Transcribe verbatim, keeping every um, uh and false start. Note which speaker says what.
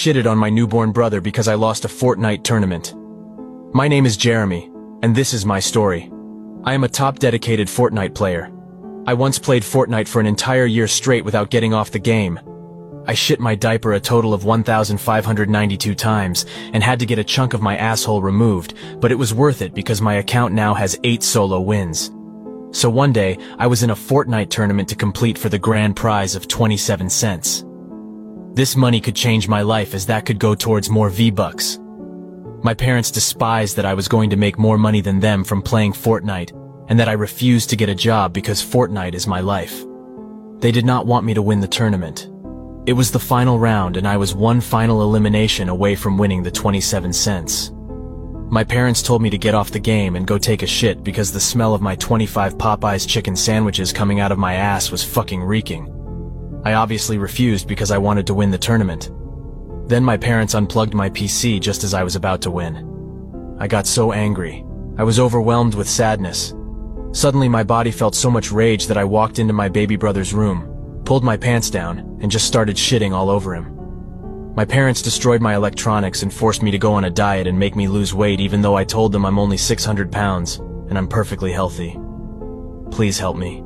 Speaker 1: shitted on my newborn brother because I lost a Fortnite tournament. My name is Jeremy, and this is my story. I am a top dedicated Fortnite player. I once played Fortnite for an entire year straight without getting off the game. I shit my diaper a total of one thousand five hundred ninety-two times and had to get a chunk of my asshole removed, but it was worth it because my account now has eight solo wins. So one day, I was in a Fortnite tournament to complete for the grand prize of twenty-seven cents. This money could change my life as that could go towards more V-Bucks. My parents despised that I was going to make more money than them from playing Fortnite, and that I refused to get a job because Fortnite is my life. They did not want me to win the tournament. It was the final round and I was one final elimination away from winning the twenty-seven cents. My parents told me to get off the game and go take a shit because the smell of my twenty-five Popeyes chicken sandwiches coming out of my ass was fucking reeking. I obviously refused because I wanted to win the tournament. Then my parents unplugged my P C just as I was about to win. I got so angry. I was overwhelmed with sadness. Suddenly my body felt so much rage that I walked into my baby brother's room, pulled my pants down, and just started shitting all over him. My parents destroyed my electronics and forced me to go on a diet and make me lose weight even though I told them I'm only six hundred pounds and I'm perfectly healthy. Please help me.